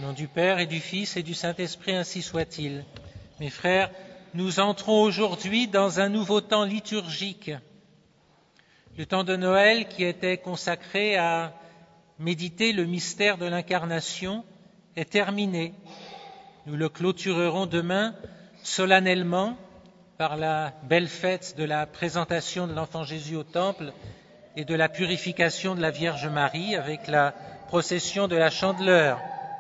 Au nom du Père et du Fils et du Saint-Esprit, ainsi soit-il. Mes frères, nous entrons aujourd'hui dans un nouveau temps liturgique. Le temps de Noël qui était consacré à méditer le mystère de l'Incarnation est terminé. Nous le clôturerons demain solennellement par la belle fête de la présentation de l'enfant Jésus au Temple et de la purification de la Vierge Marie avec la procession de la Chandeleur.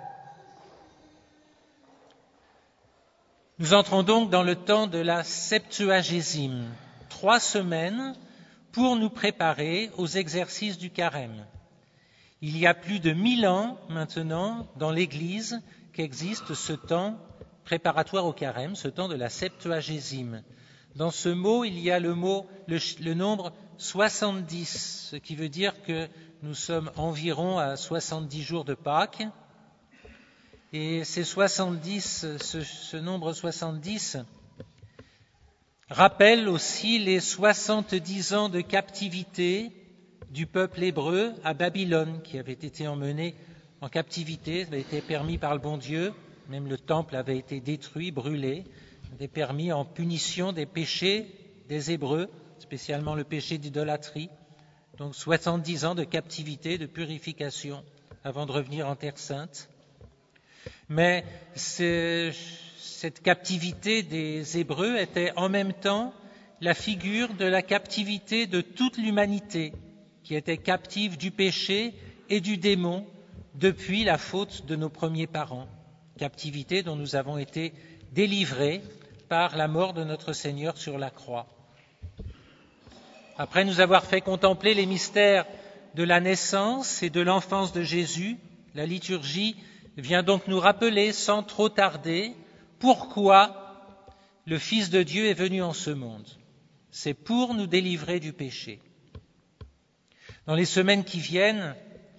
Nous entrons donc dans le temps de la Septuagésime, 3 semaines pour nous préparer aux exercices du Carême. Il y a plus de 1000 ans maintenant dans l'Église qu'existe ce temps préparatoire au Carême, ce temps de la Septuagésime. Dans ce mot, il y a le nombre 70, ce qui veut dire que nous sommes environ à 70 jours de Pâques. Et ces 70, ce nombre 70 rappelle aussi les 70 ans de captivité du peuple hébreu à Babylone, qui avait été emmené en captivité, ça avait été permis par le bon Dieu, même le temple avait été détruit, brûlé, avait permis en punition des péchés des Hébreux, spécialement le péché d'idolâtrie. Donc 70 ans de captivité, de purification, avant de revenir en Terre Sainte. Mais cette captivité des Hébreux était en même temps la figure de la captivité de toute l'humanité, qui était captive du péché et du démon depuis la faute de nos premiers parents. Captivité dont nous avons été délivrés par la mort de notre Seigneur sur la croix. Après nous avoir fait contempler les mystères de la naissance et de l'enfance de Jésus, la liturgie vient donc nous rappeler sans trop tarder pourquoi le Fils de Dieu est venu en ce monde. C'est pour nous délivrer du péché. Dans les semaines qui viennent,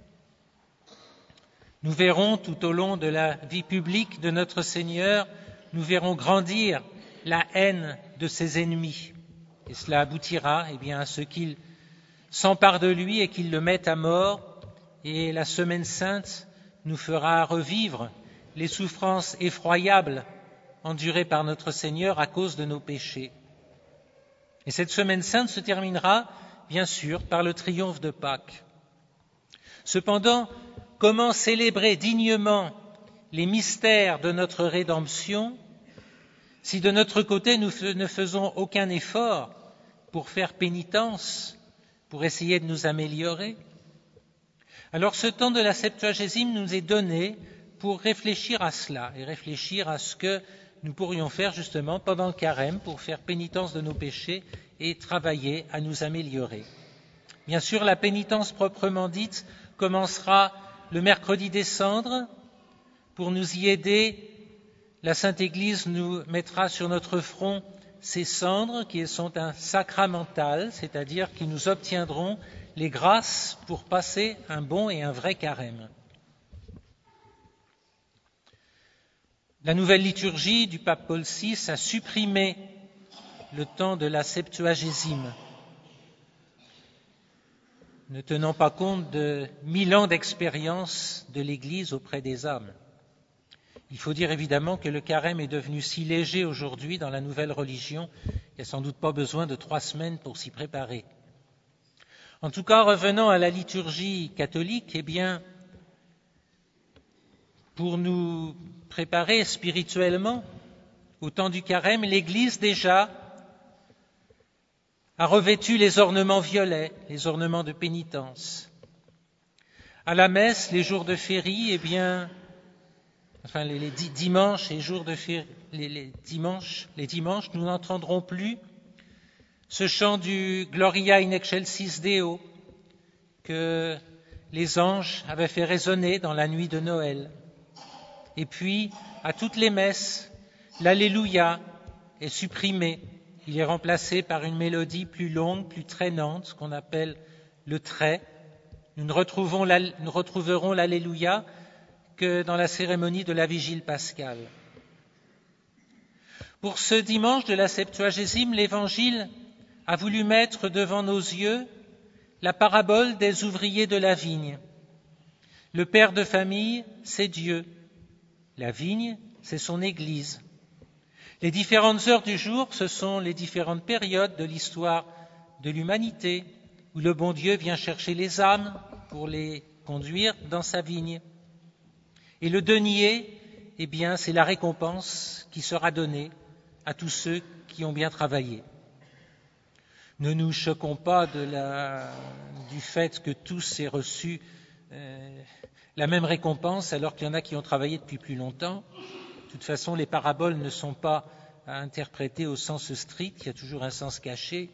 nous verrons tout au long de la vie publique de notre Seigneur, nous verrons grandir la haine de ses ennemis. Et cela aboutira à ce qu'ils s'emparent de lui et qu'ils le mettent à mort. Et la Semaine Sainte nous fera revivre les souffrances effroyables endurées par notre Seigneur à cause de nos péchés. Et cette Semaine Sainte se terminera, bien sûr, par le triomphe de Pâques. Cependant, comment célébrer dignement les mystères de notre rédemption si de notre côté nous ne faisons aucun effort pour faire pénitence, pour essayer de nous améliorer? Alors ce temps de la Septuagésime nous est donné pour réfléchir à cela et réfléchir à ce que nous pourrions faire justement pendant le Carême pour faire pénitence de nos péchés et travailler à nous améliorer. Bien sûr, la pénitence proprement dite commencera le mercredi des Cendres. Pour nous y aider, la Sainte Église nous mettra sur notre front ces cendres qui sont un sacramental, c'est-à-dire qui nous obtiendront les grâces pour passer un bon et un vrai carême. La nouvelle liturgie du pape Paul VI a supprimé le temps de la Septuagésime, ne tenant pas compte de 1000 ans d'expérience de l'Église auprès des âmes. Il faut dire évidemment que le carême est devenu si léger aujourd'hui dans la nouvelle religion qu'il n'y a sans doute pas besoin de 3 semaines pour s'y préparer. En tout cas, revenant à la liturgie catholique, pour nous préparer spirituellement au temps du carême, l'Église déjà a revêtu les ornements violets, les ornements de pénitence. À la messe, les jours de férie, les dimanches et jours de férie, les dimanches, nous n'entendrons plus ce chant du Gloria in excelsis Deo que les anges avaient fait résonner dans la nuit de Noël. Et puis, à toutes les messes, l'Alléluia est supprimé. Il est remplacé par une mélodie plus longue, plus traînante, qu'on appelle le trait. Nous ne retrouverons l'Alléluia que dans la cérémonie de la Vigile pascale. Pour ce dimanche de la Septuagésime, l'Évangile a voulu mettre devant nos yeux la parabole des ouvriers de la vigne. Le père de famille, c'est Dieu. La vigne, c'est son Église. Les différentes heures du jour, ce sont les différentes périodes de l'histoire de l'humanité, où le bon Dieu vient chercher les âmes pour les conduire dans sa vigne. Et le denier, eh bien, c'est la récompense qui sera donnée à tous ceux qui ont bien travaillé. Ne nous choquons pas du fait que tous aient reçu la même récompense alors qu'il y en a qui ont travaillé depuis plus longtemps. De toute façon, les paraboles ne sont pas à interpréter au sens strict, il y a toujours un sens caché.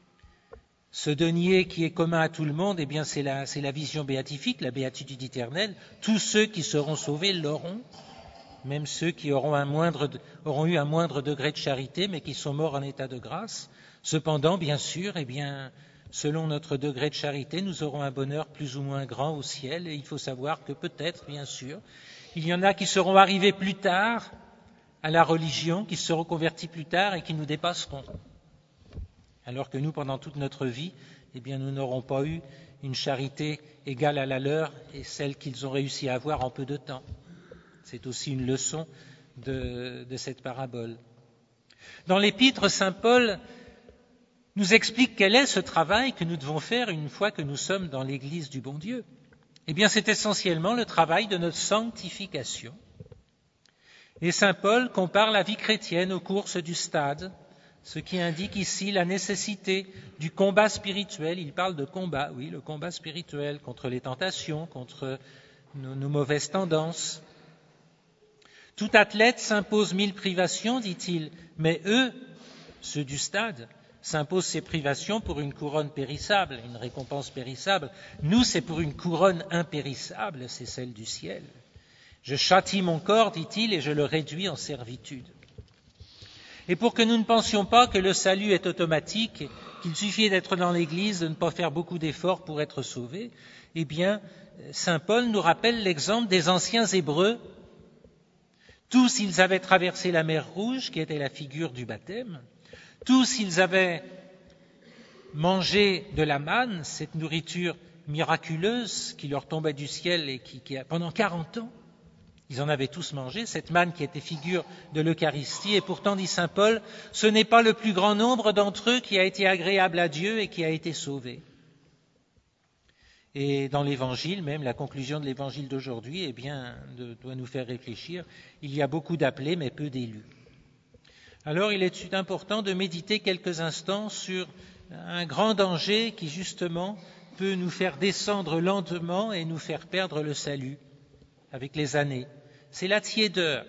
Ce denier qui est commun à tout le monde, eh bien, c'est la vision béatifique, la béatitude éternelle. Tous ceux qui seront sauvés l'auront, même ceux qui auront eu un moindre degré de charité, mais qui sont morts en état de grâce. Cependant, bien sûr, eh bien, selon notre degré de charité, nous aurons un bonheur plus ou moins grand au ciel. Et il faut savoir que peut-être, bien sûr, il y en a qui seront arrivés plus tard à la religion, qui se seront convertis plus tard et qui nous dépasseront. Alors que nous, pendant toute notre vie, eh bien, nous n'aurons pas eu une charité égale à la leur et celle qu'ils ont réussi à avoir en peu de temps. C'est aussi une leçon de cette parabole. Dans l'Épître, saint Paul nous explique quel est ce travail que nous devons faire une fois que nous sommes dans l'Église du bon Dieu. Eh bien, c'est essentiellement le travail de notre sanctification. Et saint Paul compare la vie chrétienne aux courses du stade, ce qui indique ici la nécessité du combat spirituel. Il parle de combat, oui, le combat spirituel contre les tentations, contre nos mauvaises tendances. Tout athlète s'impose 1000 privations, dit-il, mais eux, ceux du stade, s'imposent ces privations pour une couronne périssable, une récompense périssable. Nous, c'est pour une couronne impérissable, c'est celle du ciel. Je châtie mon corps, dit-il, et je le réduis en servitude. Et pour que nous ne pensions pas que le salut est automatique, qu'il suffit d'être dans l'Église, de ne pas faire beaucoup d'efforts pour être sauvé, eh bien, saint Paul nous rappelle l'exemple des anciens Hébreux. Tous, ils avaient traversé la mer Rouge, qui était la figure du baptême. Tous, ils avaient mangé de la manne, cette nourriture miraculeuse qui leur tombait du ciel et qui pendant 40 ans, ils en avaient tous mangé, cette manne qui était figure de l'Eucharistie. Et pourtant, dit saint Paul, ce n'est pas le plus grand nombre d'entre eux qui a été agréable à Dieu et qui a été sauvé. Et dans l'Évangile, même la conclusion de l'Évangile d'aujourd'hui, eh bien, doit nous faire réfléchir. Il y a beaucoup d'appelés, mais peu d'élus. Alors, il est important de méditer quelques instants sur un grand danger qui, justement, peut nous faire descendre lentement et nous faire perdre le salut avec les années. C'est la tiédeur.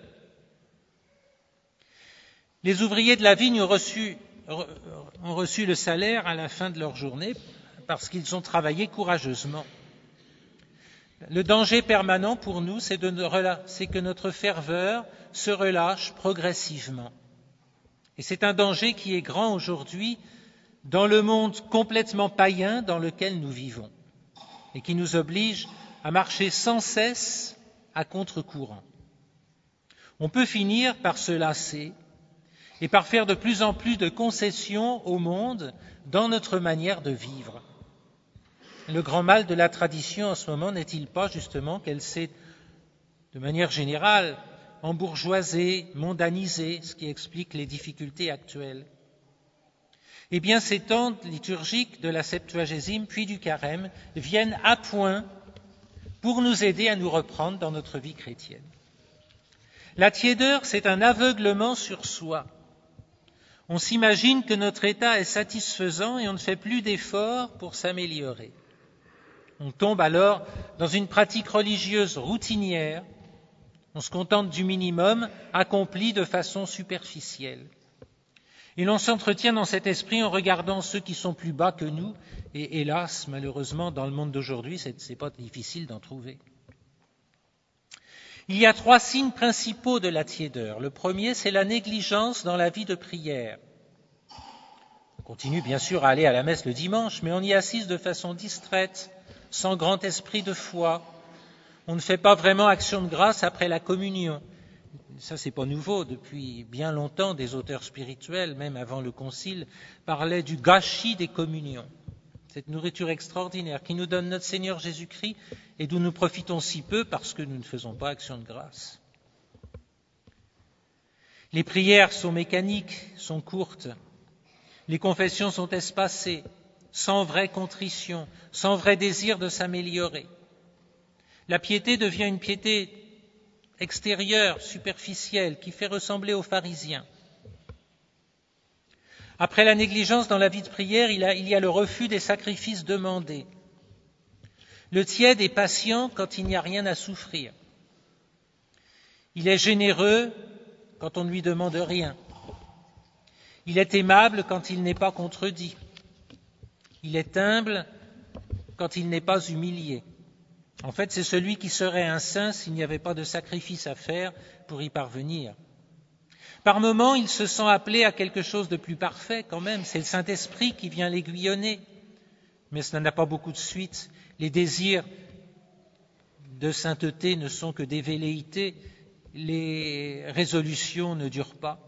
Les ouvriers de la vigne ont reçu le salaire à la fin de leur journée parce qu'ils ont travaillé courageusement. Le danger permanent pour nous, c'est que notre ferveur se relâche progressivement. Et c'est un danger qui est grand aujourd'hui dans le monde complètement païen dans lequel nous vivons et qui nous oblige à marcher sans cesse à contre-courant. On peut finir par se lasser et par faire de plus en plus de concessions au monde dans notre manière de vivre. Le grand mal de la tradition en ce moment n'est-il pas justement qu'elle s'est, de manière générale, embourgeoisée, mondanisée, ce qui explique les difficultés actuelles? Eh bien, ces temps liturgiques de la Septuagésime puis du Carême viennent à point pour nous aider à nous reprendre dans notre vie chrétienne. La tiédeur, c'est un aveuglement sur soi. On s'imagine que notre état est satisfaisant et on ne fait plus d'efforts pour s'améliorer. On tombe alors dans une pratique religieuse routinière. On se contente du minimum accompli de façon superficielle. Et l'on s'entretient dans cet esprit en regardant ceux qui sont plus bas que nous. Et hélas, malheureusement, dans le monde d'aujourd'hui, c'est pas difficile d'en trouver. Il y a 3 signes principaux de la tiédeur. Le premier, c'est la négligence dans la vie de prière. On continue bien sûr à aller à la messe le dimanche, mais on y assiste de façon distraite, sans grand esprit de foi. On ne fait pas vraiment action de grâce après la communion. Ça, c'est pas nouveau. Depuis bien longtemps, des auteurs spirituels, même avant le Concile, parlaient du gâchis des communions. Cette nourriture extraordinaire qui nous donne notre Seigneur Jésus-Christ et d'où nous profitons si peu parce que nous ne faisons pas action de grâce. Les prières sont mécaniques, sont courtes. Les confessions sont espacées, sans vraie contrition, sans vrai désir de s'améliorer. La piété devient une piété extérieure, superficielle, qui fait ressembler aux pharisiens. Après la négligence dans la vie de prière, il y a le refus des sacrifices demandés. Le tiède est patient quand il n'y a rien à souffrir. Il est généreux quand on ne lui demande rien. Il est aimable quand il n'est pas contredit. Il est humble quand il n'est pas humilié. En fait, c'est celui qui serait un saint s'il n'y avait pas de sacrifice à faire pour y parvenir. Par moments, il se sent appelé à quelque chose de plus parfait quand même. C'est le Saint-Esprit qui vient l'aiguillonner. Mais cela n'a pas beaucoup de suite. Les désirs de sainteté ne sont que des velléités. Les résolutions ne durent pas.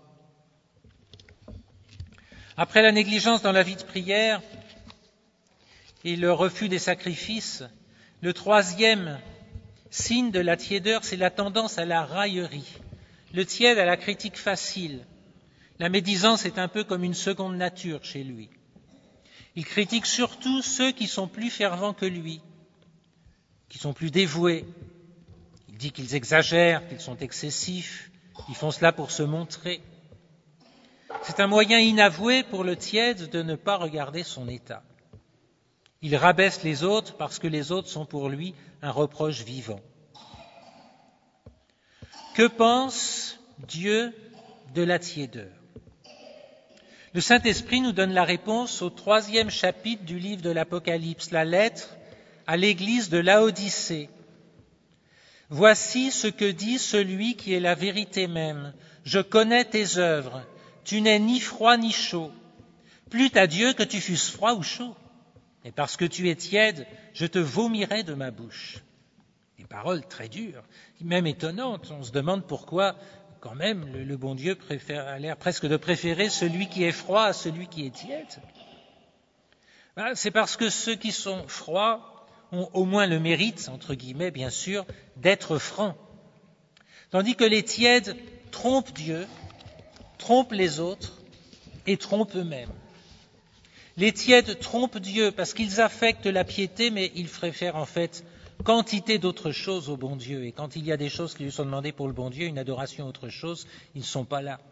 Après la négligence dans la vie de prière et le refus des sacrifices, le troisième signe de la tiédeur, c'est la tendance à la raillerie. Le tiède a la critique facile. La médisance est un peu comme une seconde nature chez lui. Il critique surtout ceux qui sont plus fervents que lui, qui sont plus dévoués. Il dit qu'ils exagèrent, qu'ils sont excessifs, qu'ils font cela pour se montrer. C'est un moyen inavoué pour le tiède de ne pas regarder son état. Il rabaisse les autres parce que les autres sont pour lui un reproche vivant. Que pense Dieu de la tiédeur ? Le Saint-Esprit nous donne la réponse au 3e chapitre du livre de l'Apocalypse, la lettre à l'église de Laodicée. Voici ce que dit celui qui est la vérité même. Je connais tes œuvres. Tu n'es ni froid ni chaud. Plût à Dieu que tu fusses froid ou chaud. Et parce que tu es tiède, je te vomirai de ma bouche. Des paroles très dures, même étonnantes. On se demande pourquoi, quand même, le bon Dieu a l'air presque de préférer celui qui est froid à celui qui est tiède. C'est parce que ceux qui sont froids ont au moins le mérite, entre guillemets, bien sûr, d'être francs. Tandis que les tièdes trompent Dieu, trompent les autres et trompent eux-mêmes. Les tièdes trompent Dieu parce qu'ils affectent la piété, mais ils préfèrent en fait quantité d'autres choses au bon Dieu. Et quand il y a des choses qui lui sont demandées pour le bon Dieu, une adoration autre chose, ils ne sont pas là.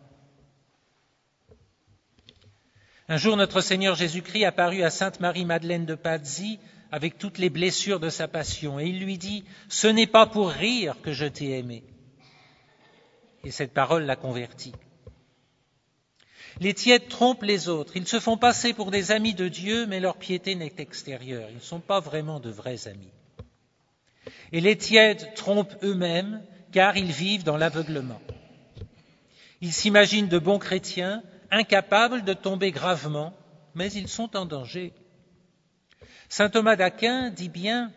Un jour, notre Seigneur Jésus-Christ apparut à Sainte Marie-Madeleine de Pazzi avec toutes les blessures de sa passion. Et il lui dit « Ce n'est pas pour rire que je t'ai aimé. » Et cette parole l'a convertie. Les tièdes trompent les autres. Ils se font passer pour des amis de Dieu, mais leur piété n'est qu'extérieure. Ils ne sont pas vraiment de vrais amis. Et les tièdes trompent eux-mêmes, car ils vivent dans l'aveuglement. Ils s'imaginent de bons chrétiens, incapables de tomber gravement, mais ils sont en danger. Saint Thomas d'Aquin dit bien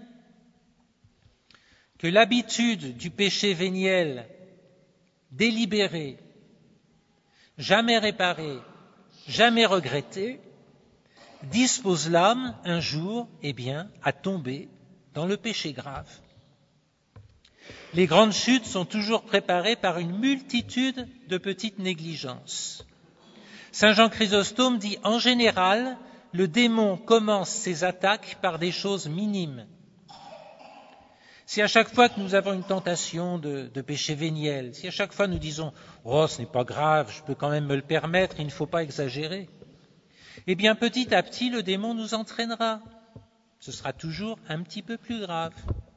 que l'habitude du péché véniel délibéré, jamais réparé, jamais regretté, dispose l'âme un jour, à tomber dans le péché grave. Les grandes chutes sont toujours préparées par une multitude de petites négligences. Saint Jean Chrysostome dit « En général, le démon commence ses attaques par des choses minimes. » Si à chaque fois que nous avons une tentation de péché véniel, si à chaque fois nous disons « Oh, ce n'est pas grave, je peux quand même me le permettre, il ne faut pas exagérer », eh bien petit à petit, le démon nous entraînera. Ce sera toujours un petit peu plus grave.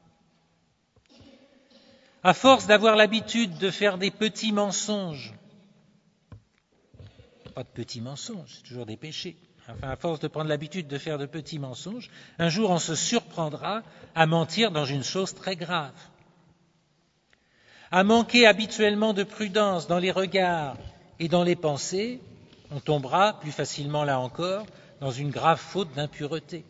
À force d'avoir l'habitude de faire des petits mensonges, pas de petits mensonges, c'est toujours des péchés. Enfin, à force de prendre l'habitude de faire de petits mensonges, un jour on se surprendra à mentir dans une chose très grave. À manquer habituellement de prudence dans les regards et dans les pensées, on tombera plus facilement là encore dans une grave faute d'impureté.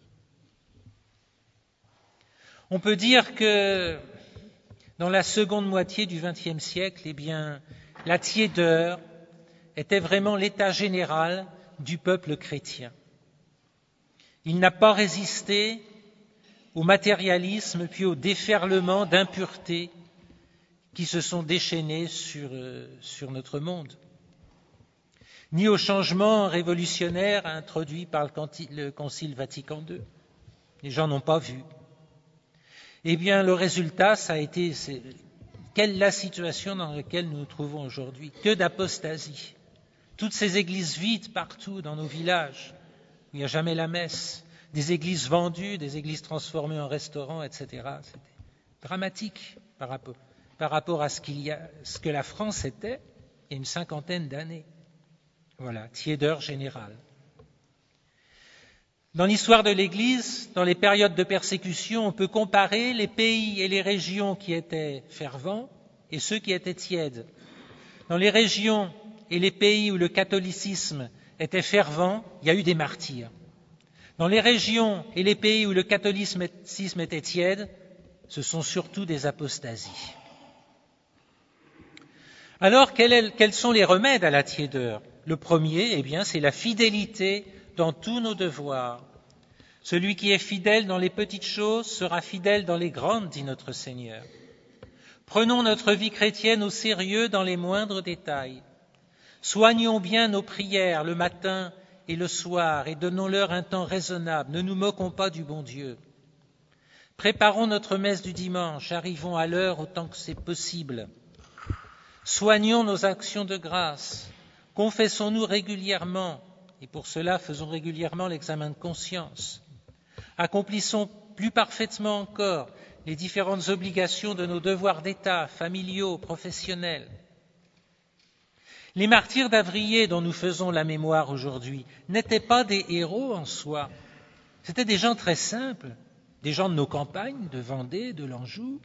On peut dire que dans la seconde moitié du XXe siècle, la tiédeur était vraiment l'état général du peuple chrétien. Il n'a pas résisté au matérialisme puis au déferlement d'impureté qui se sont déchaînés sur notre monde, ni aux changements révolutionnaires introduits par le Concile Vatican II. Les gens n'ont pas vu. Eh bien, le résultat, ça a été quelle est la situation dans laquelle nous nous trouvons aujourd'hui? Que d'apostasie. Toutes ces églises vides partout dans nos villages, où il n'y a jamais la messe, des églises vendues, des églises transformées en restaurants, etc. C'était dramatique par rapport à ce que la France était il y a une cinquantaine d'années. Voilà, tiédeur générale. Dans l'histoire de l'Église, dans les périodes de persécution, on peut comparer les pays et les régions qui étaient fervents et ceux qui étaient tièdes. Dans les régions et les pays où le catholicisme était fervent, il y a eu des martyrs. Dans les régions et les pays où le catholicisme était tiède, ce sont surtout des apostasies. Alors, quels sont les remèdes à la tiédeur? Le premier, eh bien, c'est la fidélité dans tous nos devoirs. Celui qui est fidèle dans les petites choses sera fidèle dans les grandes, dit notre Seigneur. Prenons notre vie chrétienne au sérieux dans les moindres détails. Soignons bien nos prières le matin et le soir et donnons-leur un temps raisonnable. Ne nous moquons pas du bon Dieu. Préparons notre messe du dimanche, arrivons à l'heure autant que c'est possible. Soignons nos actions de grâce. Confessons-nous régulièrement. Et pour cela, faisons régulièrement l'examen de conscience. Accomplissons plus parfaitement encore les différentes obligations de nos devoirs d'État, familiaux, professionnels. Les martyrs d'Avrier dont nous faisons la mémoire aujourd'hui n'étaient pas des héros en soi. C'étaient des gens très simples, des gens de nos campagnes, de Vendée, de l'Anjou.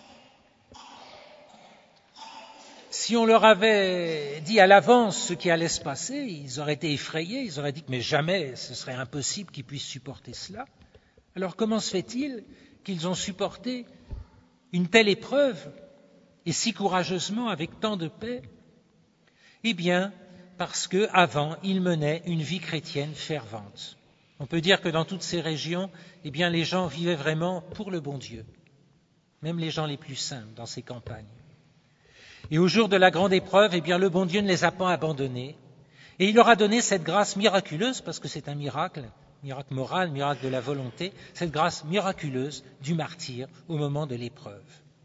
Si on leur avait dit à l'avance ce qui allait se passer, ils auraient été effrayés, ils auraient dit que mais jamais ce serait impossible qu'ils puissent supporter cela. Alors comment se fait-il qu'ils ont supporté une telle épreuve et si courageusement avec tant de paix? Eh bien, parce qu'avant, ils menaient une vie chrétienne fervente. On peut dire que dans toutes ces régions, eh bien, les gens vivaient vraiment pour le bon Dieu, même les gens les plus simples dans ces campagnes. Et au jour de la grande épreuve, eh bien, le bon Dieu ne les a pas abandonnés. Et il leur a donné cette grâce miraculeuse, parce que c'est un miracle moral, miracle de la volonté, cette grâce miraculeuse du martyr au moment de l'épreuve.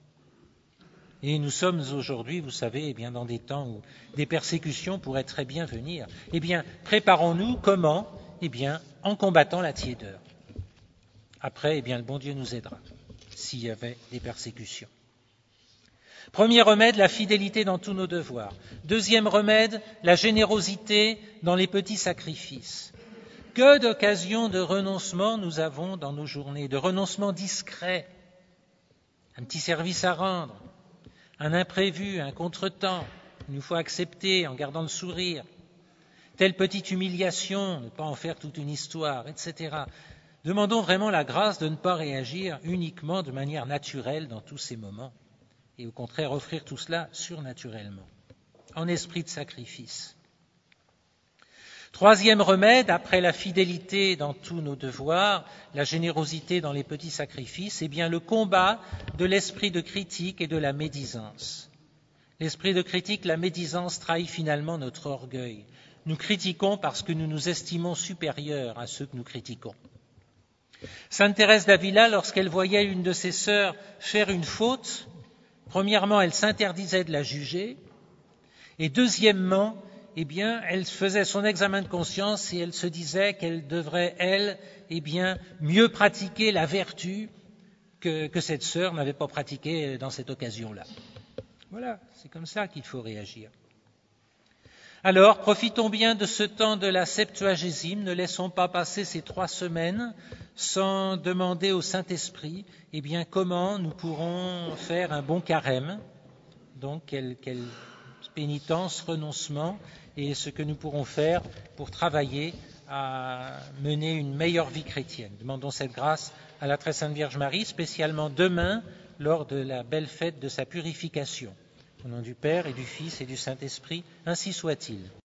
Et nous sommes aujourd'hui, vous savez, eh bien, dans des temps où des persécutions pourraient très bien venir. Eh bien, préparons-nous comment? Eh bien, en combattant la tiédeur. Après, eh bien, le bon Dieu nous aidera s'il y avait des persécutions. Premier remède, la fidélité dans tous nos devoirs. Deuxième remède, la générosité dans les petits sacrifices. Que d'occasions de renoncement nous avons dans nos journées, de renoncement discret, un petit service à rendre, un imprévu, un contretemps, il nous faut accepter en gardant le sourire, telle petite humiliation, ne pas en faire toute une histoire, etc. Demandons vraiment la grâce de ne pas réagir uniquement de manière naturelle dans tous ces moments. Et au contraire, offrir tout cela surnaturellement, en esprit de sacrifice. Troisième remède, après la fidélité dans tous nos devoirs, la générosité dans les petits sacrifices, eh bien le combat de l'esprit de critique et de la médisance. L'esprit de critique, la médisance trahit finalement notre orgueil. Nous critiquons parce que nous nous estimons supérieurs à ceux que nous critiquons. Sainte Thérèse d'Avila, lorsqu'elle voyait une de ses sœurs faire une faute, premièrement, elle s'interdisait de la juger, et deuxièmement, eh bien, elle faisait son examen de conscience et elle se disait qu'elle devrait, elle, eh bien, mieux pratiquer la vertu que cette sœur n'avait pas pratiqué dans cette occasion-là. Voilà, c'est comme ça qu'il faut réagir. Alors, profitons bien de ce temps de la Septuagésime, ne laissons pas passer ces 3 semaines sans demander au Saint-Esprit, eh bien, comment nous pourrons faire un bon carême, donc quelle pénitence, renoncement, et ce que nous pourrons faire pour travailler à mener une meilleure vie chrétienne. Demandons cette grâce à la très sainte Vierge Marie, spécialement demain, lors de la belle fête de sa purification. Au nom du Père et du Fils et du Saint-Esprit, ainsi soit-il.